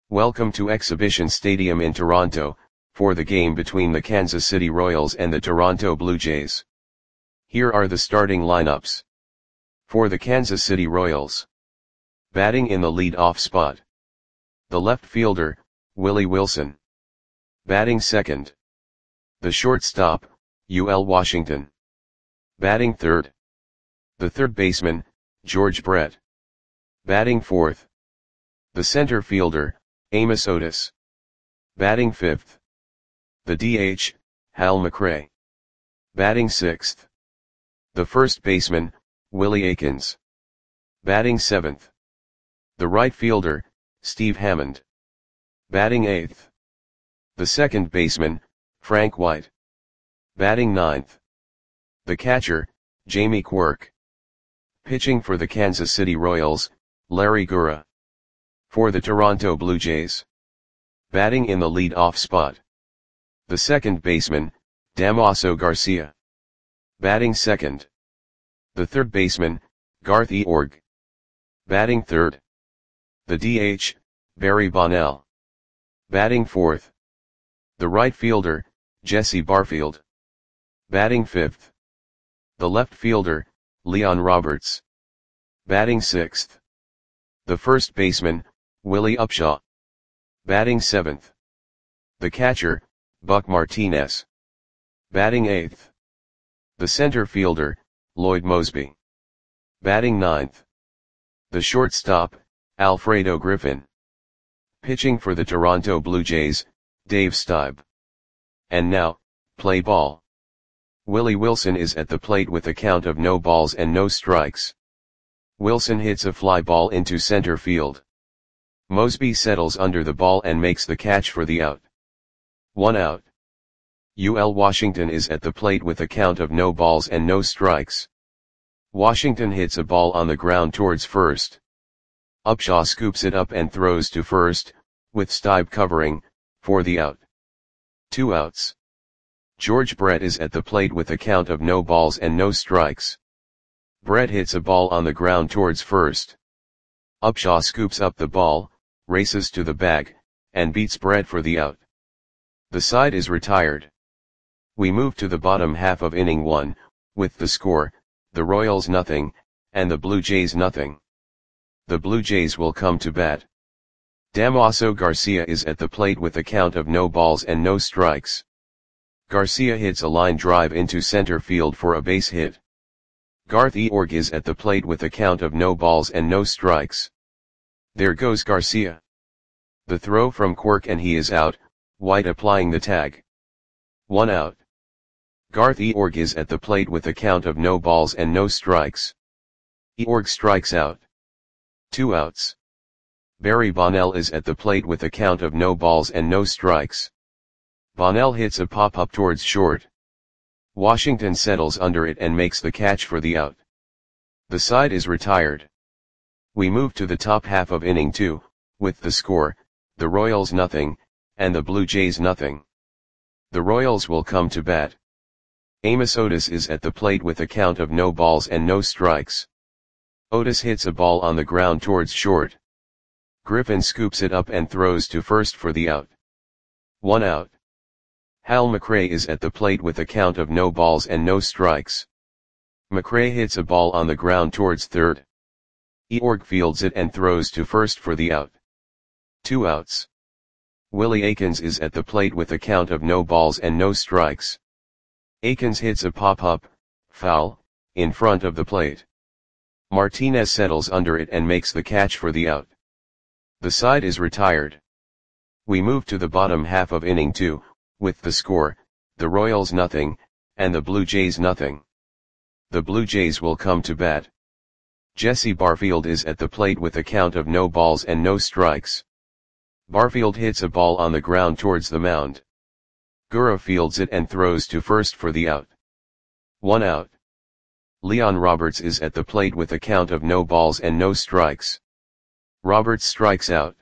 Welcome to Exhibition Stadium in Toronto, for the game between the Kansas City Royals and the Toronto Blue Jays. Here are the starting lineups. For the Kansas City Royals. Batting in the lead-off spot. The left fielder, Willie Wilson. Batting second. The shortstop, UL Washington. Batting third. The third baseman, George Brett. Batting fourth. The center fielder, Amos Otis. Batting fifth. The DH, Hal McRae. Batting sixth. The first baseman, Willie Aikens. Batting seventh. The right fielder, Steve Hammond. Batting eighth. The second baseman, Frank White. Batting ninth. The catcher, Jamie Quirk. Pitching for the Kansas City Royals, Larry Gura. For the Toronto Blue Jays. Batting in the lead-off spot. The second baseman, Damaso Garcia. Batting second. The third baseman, Garth Eorg. Batting third. The DH, Barry Bonnell. Batting fourth. The right fielder, Jesse Barfield. Batting fifth. The left fielder, Leon Roberts. Batting sixth. The first baseman, Willie Upshaw. Batting seventh. The catcher, Buck Martinez. Batting eighth. The center fielder, Lloyd Moseby. Batting ninth. The shortstop, Alfredo Griffin. Pitching for the Toronto Blue Jays, Dave Stieb. And now, play ball. Willie Wilson is at the plate with a count of no balls and no strikes. Wilson hits a fly ball into center field. Moseby settles under the ball and makes the catch for the out. 1 out. UL Washington is at the plate with a count of no balls and no strikes. Washington hits a ball on the ground towards first. Upshaw scoops it up and throws to first, with Stieb covering, for the out. 2 outs. George Brett is at the plate with a count of no balls and no strikes. Brett hits a ball on the ground towards first. Upshaw scoops up the ball, races to the bag, and beats Brett for the out. The side is retired. We move to the bottom half of inning 1, with the score, the Royals nothing, and the Blue Jays nothing. The Blue Jays will come to bat. Damaso Garcia is at the plate with a count of no balls and no strikes. Garcia hits a line drive into center field for a base hit. Garth Eorg is at the plate with a count of no balls and no strikes. There goes Garcia. The throw from Quirk and he is out, White applying the tag. 1 out. Garth Eorg is at the plate with a count of no balls and no strikes. Eorg strikes out. 2 outs. Barry Bonnell is at the plate with a count of no balls and no strikes. Bonnell hits a pop-up towards short. Washington settles under it and makes the catch for the out. The side is retired. We move to the top half of inning 2, with the score, the Royals nothing, and the Blue Jays nothing. The Royals will come to bat. Amos Otis is at the plate with a count of no balls and no strikes. Otis hits a ball on the ground towards short. Griffin scoops it up and throws to first for the out. 1 out. Hal McRae is at the plate with a count of no balls and no strikes. McRae hits a ball on the ground towards third. Eorg fields it and throws to first for the out. 2 outs. Willie Aikens is at the plate with a count of no balls and no strikes. Aikens hits a pop-up, foul, in front of the plate. Martinez settles under it and makes the catch for the out. The side is retired. We move to the bottom half of inning 2, with the score, the Royals nothing, and the Blue Jays nothing. The Blue Jays will come to bat. Jesse Barfield is at the plate with a count of no balls and no strikes. Barfield hits a ball on the ground towards the mound. Gura fields it and throws to first for the out. 1 out. Leon Roberts is at the plate with a count of no balls and no strikes. Roberts strikes out.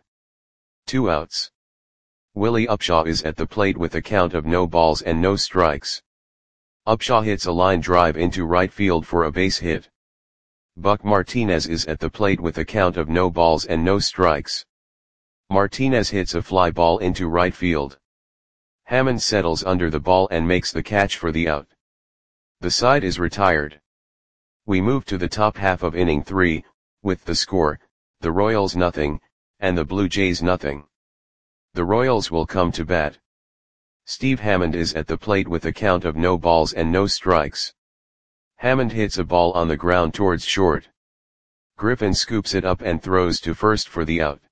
2 outs. Willie Upshaw is at the plate with a count of no balls and no strikes. Upshaw hits a line drive into right field for a base hit. Buck Martinez is at the plate with a count of no balls and no strikes. Martinez hits a fly ball into right field. Hammond settles under the ball and makes the catch for the out. The side is retired. We move to the top half of inning 3, with the score, the Royals nothing, and the Blue Jays nothing. The Royals will come to bat. Steve Hammond is at the plate with a count of no balls and no strikes. Hammond hits a ball on the ground towards short. Griffin scoops it up and throws to first for the out.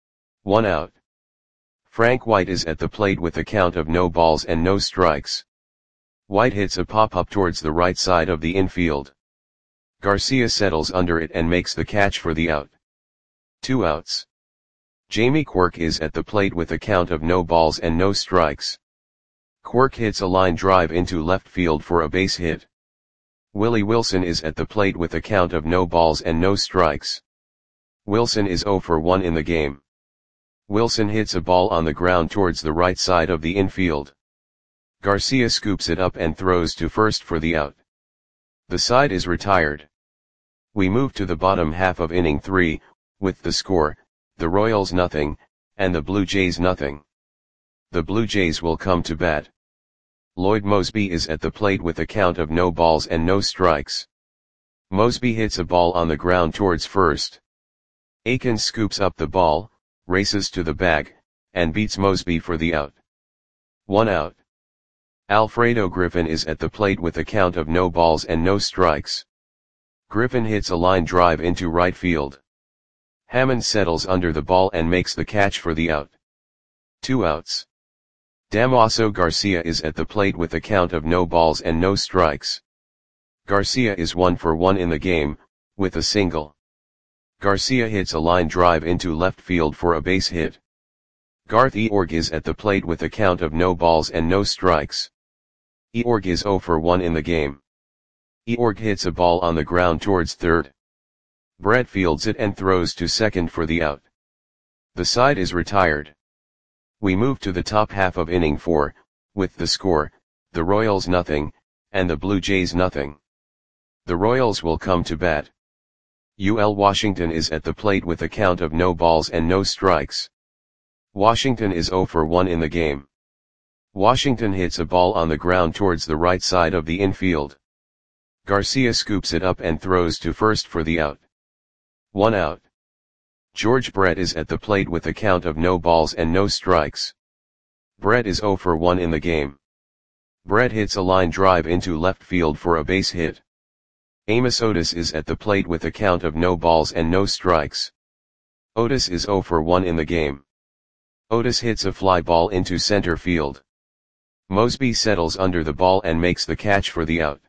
1 out. Frank White is at the plate with a count of no balls and no strikes. White hits a pop-up towards the right side of the infield. Garcia settles under it and makes the catch for the out. 2 outs. Jamie Quirk is at the plate with a count of no balls and no strikes. Quirk hits a line drive into left field for a base hit. Willie Wilson is at the plate with a count of no balls and no strikes. Wilson is 0 for 1 in the game. Wilson hits a ball on the ground towards the right side of the infield. Garcia scoops it up and throws to first for the out. The side is retired. We move to the bottom half of inning 3, with the score, the Royals nothing, and the Blue Jays nothing. The Blue Jays will come to bat. Lloyd Moseby is at the plate with a count of no balls and no strikes. Moseby hits a ball on the ground towards first. Akins scoops up the ball, races to the bag, and beats Moseby for the out. 1 out. Alfredo Griffin is at the plate with a count of no balls and no strikes. Griffin hits a line drive into right field. Hammond settles under the ball and makes the catch for the out. 2 outs. Damaso Garcia is at the plate with a count of no balls and no strikes. Garcia is 1 for 1 in the game, with a single. Garcia hits a line drive into left field for a base hit. Garth Eorg is at the plate with a count of no balls and no strikes. Eorg is 0 for 1 in the game. Eorg hits a ball on the ground towards third. Brett fields it and throws to second for the out. The side is retired. We move to the top half of inning 4, with the score, the Royals nothing, and the Blue Jays nothing. The Royals will come to bat. UL Washington is at the plate with a count of no balls and no strikes. Washington is 0 for 1 in the game. Washington hits a ball on the ground towards the right side of the infield. Garcia scoops it up and throws to first for the out. 1 out. George Brett is at the plate with a count of no balls and no strikes. Brett is 0 for 1 in the game. Brett hits a line drive into left field for a base hit. Amos Otis is at the plate with a count of no balls and no strikes. Otis is 0 for 1 in the game. Otis hits a fly ball into center field. Moseby settles under the ball and makes the catch for the out.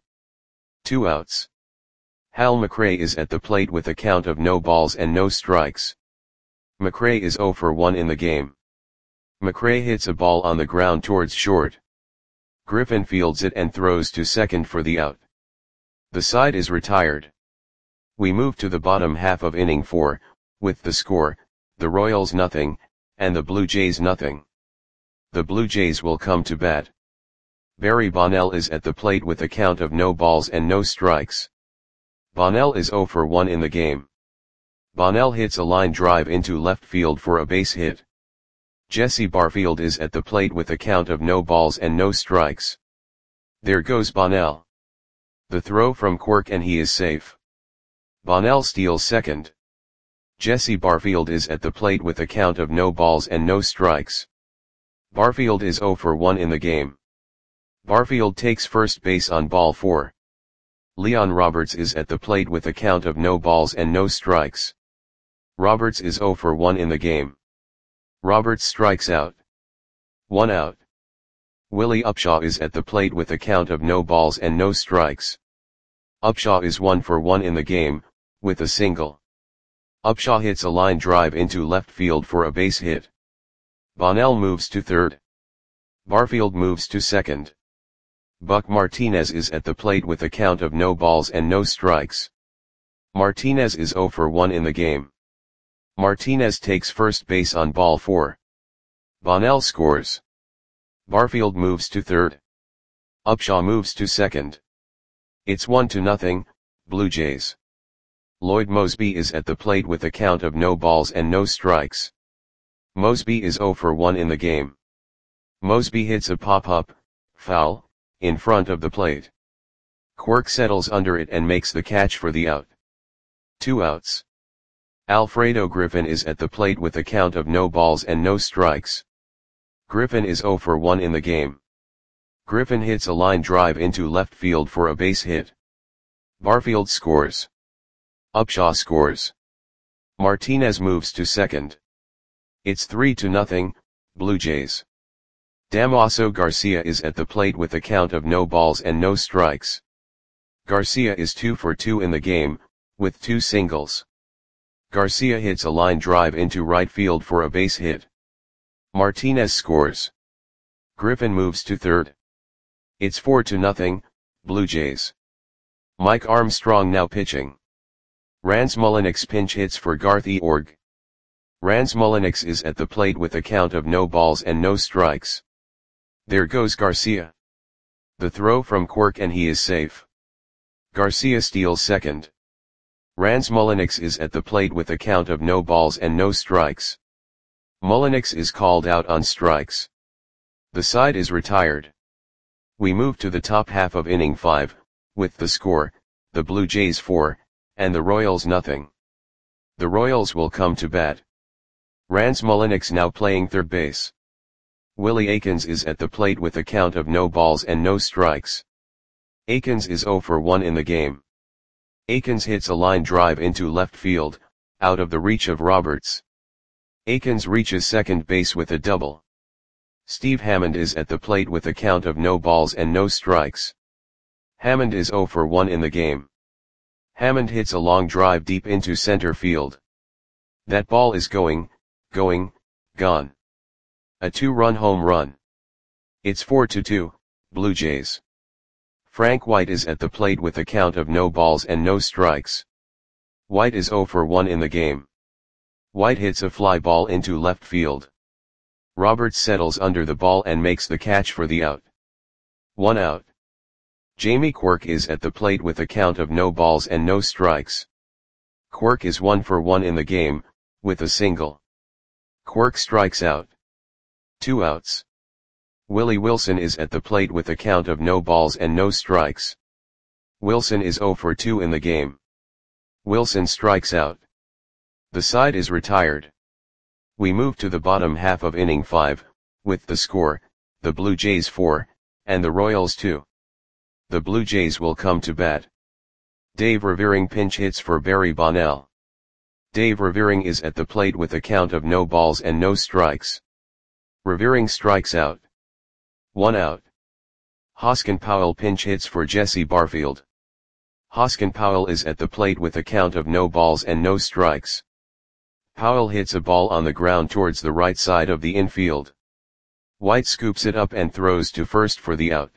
2 outs. Hal McRae is at the plate with a count of no balls and no strikes. McRae is 0 for 1 in the game. McRae hits a ball on the ground towards short. Griffin fields it and throws to second for the out. The side is retired. We move to the bottom half of inning 4, with the score, the Royals nothing, and the Blue Jays nothing. The Blue Jays will come to bat. Barry Bonnell is at the plate with a count of no balls and no strikes. Bonnell is 0 for 1 in the game. Bonnell hits a line drive into left field for a base hit. Jesse Barfield is at the plate with a count of no balls and no strikes. There goes Bonnell. The throw from Quirk and he is safe. Bonnell steals second. Jesse Barfield is at the plate with a count of no balls and no strikes. Barfield is 0 for 1 in the game. Barfield takes first base on ball 4. Leon Roberts is at the plate with a count of no balls and no strikes. Roberts is 0 for 1 in the game. Roberts strikes out. 1 out. Willie Upshaw is at the plate with a count of no balls and no strikes. Upshaw is 1 for 1 in the game, with a single. Upshaw hits a line drive into left field for a base hit. Bonnell moves to third. Barfield moves to second. Buck Martinez is at the plate with a count of no balls and no strikes. Martinez is 0 for 1 in the game. Martinez takes first base on ball 4. Bonnell scores. Barfield moves to third. Upshaw moves to second. It's 1-0, Blue Jays. Lloyd Moseby is at the plate with a count of no balls and no strikes. Mosby is 0 for 1 in the game. Mosby hits a pop-up, foul, in front of the plate. Quirk settles under it and makes the catch for the out. 2 outs. Alfredo Griffin is at the plate with a count of no balls and no strikes. Griffin is 0 for 1 in the game. Griffin hits a line drive into left field for a base hit. Barfield scores. Upshaw scores. Martinez moves to second. It's 3-0, Blue Jays. Damaso Garcia is at the plate with a count of no balls and no strikes. Garcia is 2 for 2 in the game, with 2 singles. Garcia hits a line drive into right field for a base hit. Martinez scores. Griffin moves to third. It's 4-0, Blue Jays. Mike Armstrong now pitching. Rans Mulliniks pinch hits for Garth Eorg. Rans Mulliniks is at the plate with a count of no balls and no strikes. There goes Garcia. The throw from Quirk and he is safe. Garcia steals second. Rans Mulliniks is at the plate with a count of no balls and no strikes. Mulliniks is called out on strikes. The side is retired. We move to the top half of inning 5, with the score, the Blue Jays 4, and the Royals nothing. The Royals will come to bat. Rans Mulliniks now playing third base. Willie Aikens is at the plate with a count of no balls and no strikes. Aikens is 0 for 1 in the game. Aikens hits a line drive into left field, out of the reach of Roberts. Aikens reaches second base with a double. Steve Hammond is at the plate with a count of no balls and no strikes. Hammond is 0 for 1 in the game. Hammond hits a long drive deep into center field. That ball is gone. A 2-run home run. It's 4-2, Blue Jays. Frank White is at the plate with a count of no balls and no strikes. White is 0 for 1 in the game. White hits a fly ball into left field. Roberts settles under the ball and makes the catch for the out. 1 out. Jamie Quirk is at the plate with a count of no balls and no strikes. Quirk is 1 for 1 in the game, with a single. Quirk strikes out. 2 outs. Willie Wilson is at the plate with a count of no balls and no strikes. Wilson is 0 for 2 in the game. Wilson strikes out. The side is retired. We move to the bottom half of inning 5, with the score, the Blue Jays 4, and the Royals 2. The Blue Jays will come to bat. Dave Revering pinch hits for Barry Bonnell. Dave Revering is at the plate with a count of no balls and no strikes. Revering strikes out. 1 out. Hoskin Powell pinch hits for Jesse Barfield. Hoskin Powell is at the plate with a count of no balls and no strikes. Powell hits a ball on the ground towards the right side of the infield. White scoops it up and throws to first for the out.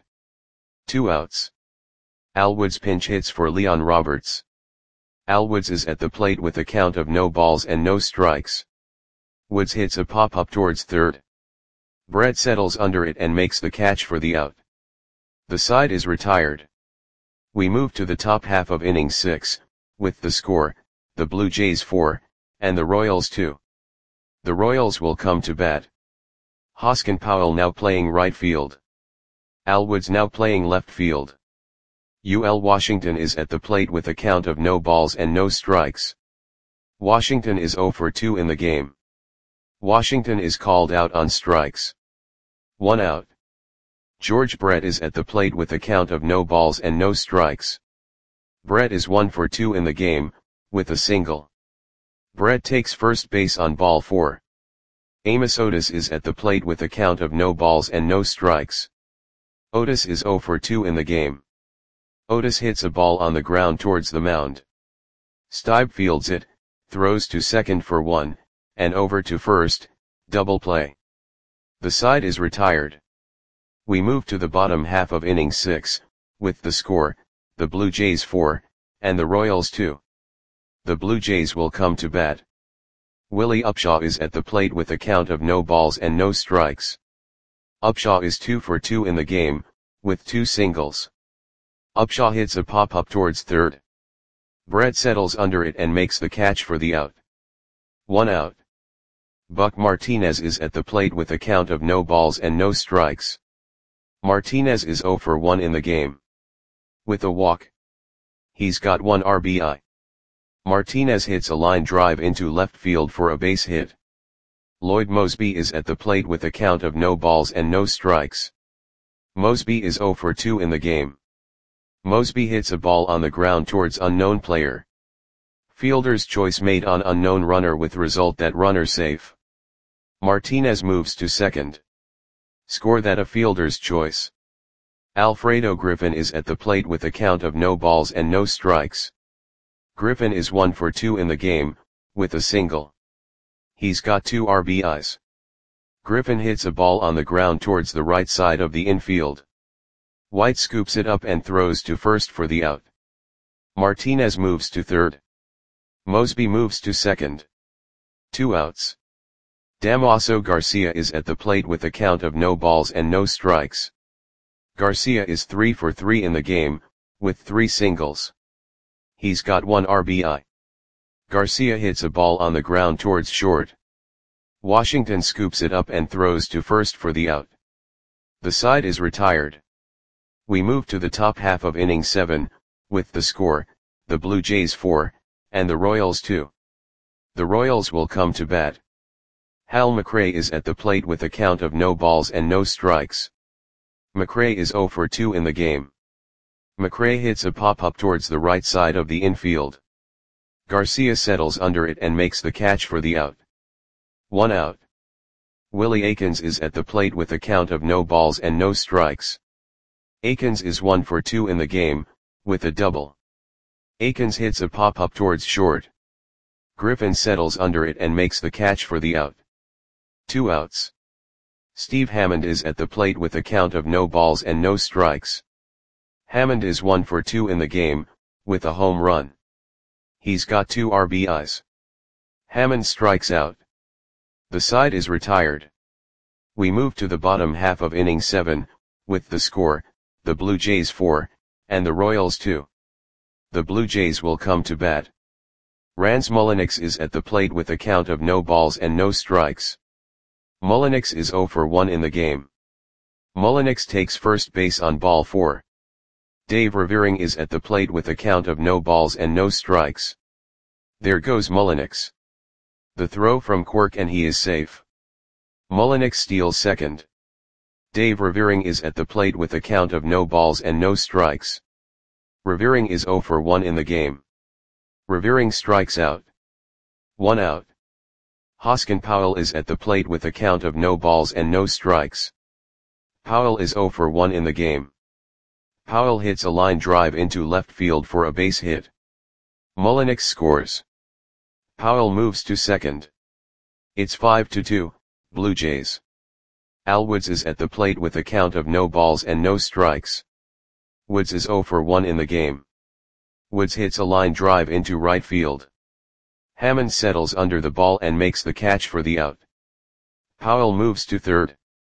2 outs. Al Woods pinch hits for Leon Roberts. Al Woods is at the plate with a count of no balls and no strikes. Woods hits a pop-up towards third. Brett settles under it and makes the catch for the out. The side is retired. We move to the top half of inning 6, with the score, the Blue Jays 4, and the Royals 2. The Royals will come to bat. Hoskin Powell now playing right field. Al Woods now playing left field. UL Washington is at the plate with a count of no balls and no strikes. Washington is 0 for 2 in the game. Washington is called out on strikes. 1 out. George Brett is at the plate with a count of no balls and no strikes. Brett is 1 for 2 in the game, with a single. Brett takes first base on ball 4. Amos Otis is at the plate with a count of no balls and no strikes. Otis is 0 for 2 in the game. Otis hits a ball on the ground towards the mound. Stibe fields it, throws to second for 1, and over to first, double play. The side is retired. We move to the bottom half of inning 6, with the score, the Blue Jays 4, and the Royals 2. The Blue Jays will come to bat. Willie Upshaw is at the plate with a count of no balls and no strikes. Upshaw is 2 for 2 in the game, with 2 singles. Upshaw hits a pop-up towards third. Brett settles under it and makes the catch for the out. 1 out. Buck Martinez is at the plate with a count of no balls and no strikes. Martinez is 0 for 1 in the game. With a walk. He's got 1 RBI. Martinez hits a line drive into left field for a base hit. Lloyd Moseby is at the plate with a count of no balls and no strikes. Moseby is 0 for 2 in the game. Moseby hits a ball on the ground towards unknown player. Fielder's choice made on unknown runner with result that runner safe. Martinez moves to second. Score that a fielder's choice. Alfredo Griffin is at the plate with a count of no balls and no strikes. Griffin is 1 for 2 in the game, with a single. He's got 2 RBIs. Griffin hits a ball on the ground towards the right side of the infield. White scoops it up and throws to first for the out. Martinez moves to third. Moseby moves to second. 2 outs. Damaso Garcia is at the plate with a count of no balls and no strikes. Garcia is 3 for 3 in the game, with 3 singles. He's got 1 RBI. Garcia hits a ball on the ground towards short. Washington scoops it up and throws to first for the out. The side is retired. We move to the top half of inning 7, with the score, the Blue Jays 4, and the Royals 2. The Royals will come to bat. Hal McRae is at the plate with a count of no balls and no strikes. McRae is 0 for 2 in the game. McRae hits a pop-up towards the right side of the infield. Garcia settles under it and makes the catch for the out. 1 out. Willie Aikens is at the plate with a count of no balls and no strikes. Aikens is 1 for 2 in the game, with a double. Aikens hits a pop-up towards short. Griffin settles under it and makes the catch for the out. 2 outs. Steve Hammond is at the plate with a count of no balls and no strikes. Hammond is 1 for 2 in the game, with a home run. He's got 2 RBIs. Hammond strikes out. The side is retired. We move to the bottom half of inning 7, with the score, the Blue Jays 4, and the Royals 2. The Blue Jays will come to bat. Rance Mulliniks is at the plate with a count of no balls and no strikes. Mulliniks is 0 for 1 in the game. Mulliniks takes first base on ball 4. Dave Revering is at the plate with a count of no balls and no strikes. There goes Mulliniks. The throw from Quirk and he is safe. Mulliniks steals second. Dave Revering is at the plate with a count of no balls and no strikes. Revering is 0 for 1 in the game. Revering strikes out. 1 out. Hoskin Powell is at the plate with a count of no balls and no strikes. Powell is 0 for 1 in the game. Powell hits a line drive into left field for a base hit. Mulliniks scores. Powell moves to second. It's 5-2, Blue Jays. Al Woods is at the plate with a count of no balls and no strikes. Woods is 0 for 1 in the game. Woods hits a line drive into right field. Hammond settles under the ball and makes the catch for the out. Powell moves to third.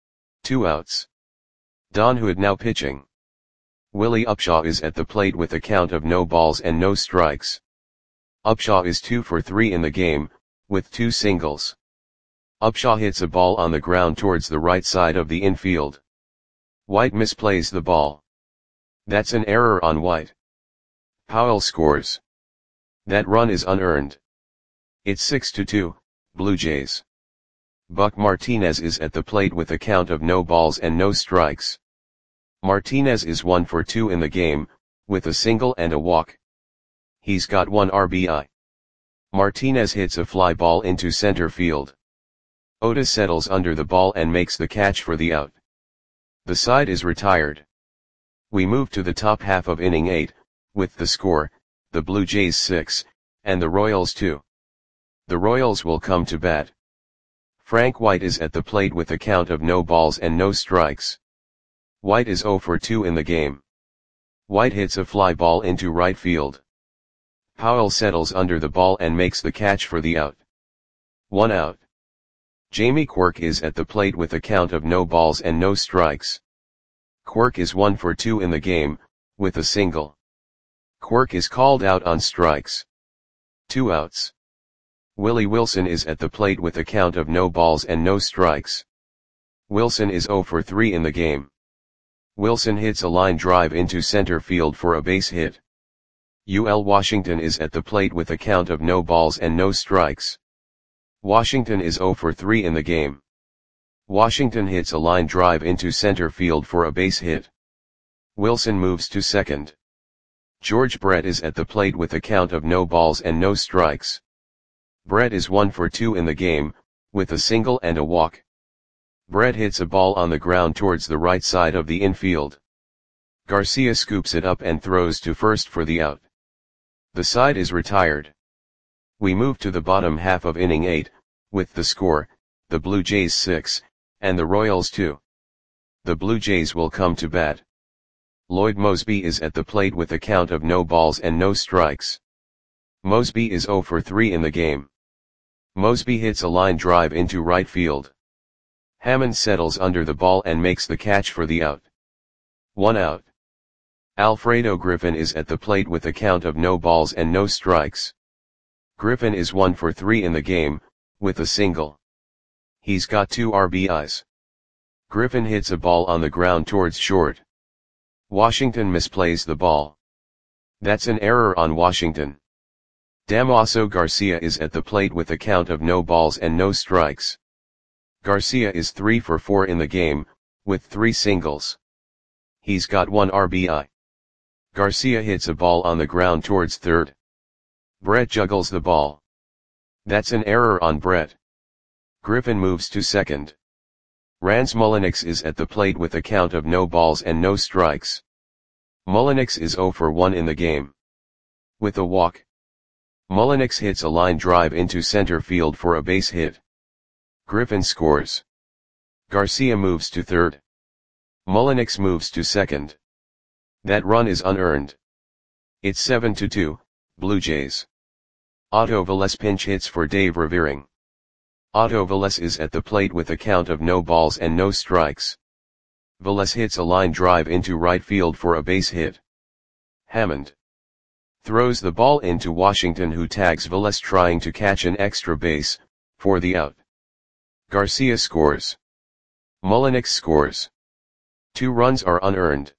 2 outs. Don Hood now pitching. Willie Upshaw is at the plate with a count of no balls and no strikes. Upshaw is 2 for 3 in the game, with 2 singles. Upshaw hits a ball on the ground towards the right side of the infield. White misplays the ball. That's an error on White. Powell scores. That run is unearned. It's 6-2, Blue Jays. Buck Martinez is at the plate with a count of no balls and no strikes. Martinez is 1 for 2 in the game, with a single and a walk. He's got 1 RBI. Martinez hits a fly ball into center field. Otis settles under the ball and makes the catch for the out. The side is retired. We move to the top half of inning 8, with the score, the Blue Jays 6, and the Royals 2. The Royals will come to bat. Frank White is at the plate with a count of no balls and no strikes. White is 0 for 2 in the game. White hits a fly ball into right field. Powell settles under the ball and makes the catch for the out. 1 out. Jamie Quirk is at the plate with a count of no balls and no strikes. Quirk is 1 for 2 in the game, with a single. Quirk is called out on strikes. 2 outs. Willie Wilson is at the plate with a count of no balls and no strikes. Wilson is 0 for 3 in the game. Wilson hits a line drive into center field for a base hit. UL Washington is at the plate with a count of no balls and no strikes. Washington is 0 for 3 in the game. Washington hits a line drive into center field for a base hit. Wilson moves to second. George Brett is at the plate with a count of no balls and no strikes. Brett is 1 for 2 in the game, with a single and a walk. Brett hits a ball on the ground towards the right side of the infield. Garcia scoops it up and throws to first for the out. The side is retired. We move to the bottom half of inning 8, with the score, the Blue Jays 6, and the Royals 2. The Blue Jays will come to bat. Lloyd Moseby is at the plate with a count of no balls and no strikes. Moseby is 0 for 3 in the game. Moseby hits a line drive into right field. Hammond settles under the ball and makes the catch for the out. 1 out. Alfredo Griffin is at the plate with a count of no balls and no strikes. Griffin is 1 for 3 in the game, with a single. He's got 2 RBIs. Griffin hits a ball on the ground towards short. Washington misplays the ball. That's an error on Washington. Damaso Garcia is at the plate with a count of no balls and no strikes. Garcia is 3 for 4 in the game, with 3 singles. He's got 1 RBI. Garcia hits a ball on the ground towards third. Brett juggles the ball. That's an error on Brett. Griffin moves to second. Rans Mulliniks is at the plate with a count of no balls and no strikes. Mulliniks is 0 for 1 in the game. With a walk. Mulliniks hits a line drive into center field for a base hit. Griffin scores. Garcia moves to third. Mulliniks moves to second. That run is unearned. It's 7-2, Blue Jays. Otto Velez pinch hits for Dave Revering. Otto Velez is at the plate with a count of no balls and no strikes. Velez hits a line drive into right field for a base hit. Hammond throws the ball into Washington, who tags Velez trying to catch an extra base, for the out. Garcia scores. Mulliniks scores. 2 runs are unearned.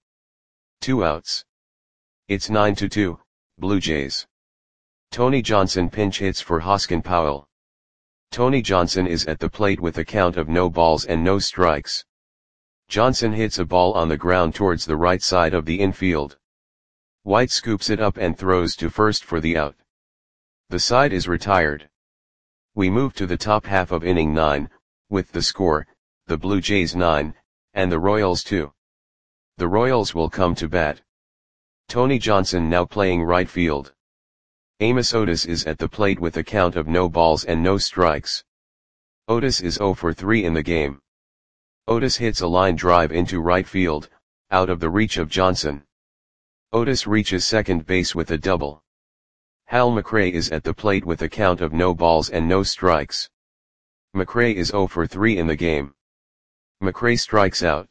2 outs. It's 9-2, Blue Jays. Tony Johnson pinch hits for Hoskin Powell. Tony Johnson is at the plate with a count of no balls and no strikes. Johnson hits a ball on the ground towards the right side of the infield. White scoops it up and throws to first for the out. The side is retired. We move to the top half of inning 9, with the score, the Blue Jays 9, and the Royals 2. The Royals will come to bat. Tony Johnson now playing right field. Amos Otis is at the plate with a count of no balls and no strikes. Otis is 0 for 3 in the game. Otis hits a line drive into right field, out of the reach of Johnson. Otis reaches second base with a double. Hal McRae is at the plate with a count of no balls and no strikes. McRae is 0 for 3 in the game. McRae strikes out.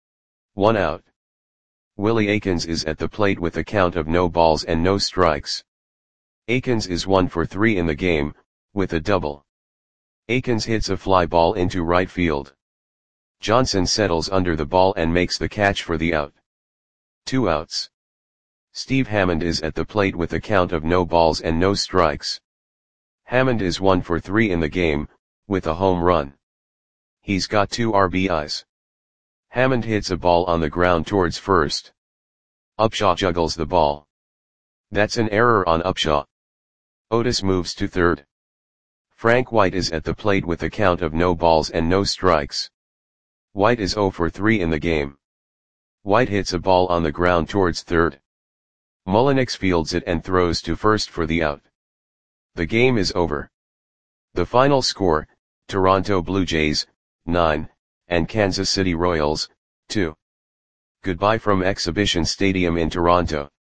1 out. Willie Aikens is at the plate with a count of no balls and no strikes. Aikens is 1 for 3 in the game, with a double. Aikens hits a fly ball into right field. Johnson settles under the ball and makes the catch for the out. 2 outs. Steve Hammond is at the plate with a count of no balls and no strikes. Hammond is 1 for 3 in the game, with a home run. He's got 2 RBIs. Hammond hits a ball on the ground towards first. Upshaw juggles the ball. That's an error on Upshaw. Otis moves to third. Frank White is at the plate with a count of no balls and no strikes. White is 0 for 3 in the game. White hits a ball on the ground towards third. Mulliniks fields it and throws to first for the out. The game is over. The final score, Toronto Blue Jays, 9, and Kansas City Royals, 2. Goodbye from Exhibition Stadium in Toronto.